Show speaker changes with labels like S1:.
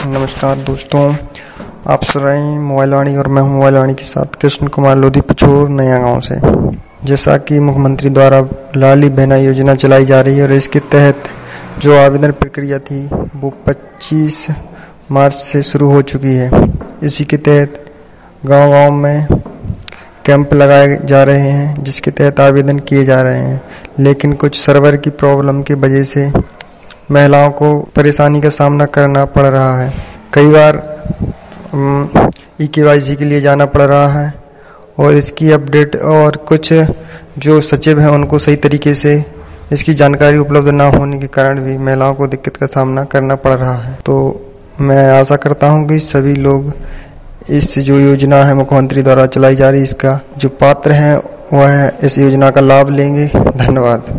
S1: नमस्कार दोस्तों, आप सुन रहे हैं मोबाइल वाणी और मैं हूं मोबाइल वाणी के साथ कृष्ण कुमार लोधी पिछोर नया गांव से। जैसा कि मुख्यमंत्री द्वारा लाडली बहन योजना चलाई जा रही है और इसके तहत जो आवेदन प्रक्रिया थी वो 25 मार्च से शुरू हो चुकी है। इसी के तहत गांव-गांव में कैंप लगाए जा रहे हैं जिसके तहत आवेदन किए जा रहे हैं, लेकिन कुछ सर्वर की प्रॉब्लम की वजह से महिलाओं को परेशानी का सामना करना पड़ रहा है। कई बार KYC के लिए जाना पड़ रहा है और इसकी अपडेट और कुछ जो सचिव हैं उनको सही तरीके से इसकी जानकारी उपलब्ध ना होने के कारण भी महिलाओं को दिक्कत का सामना करना पड़ रहा है। तो मैं आशा करता हूं कि सभी लोग इस जो योजना है मुख्यमंत्री द्वारा चलाई जा रही इसका जो पात्र हैं वह इस योजना का लाभ लेंगे। धन्यवाद।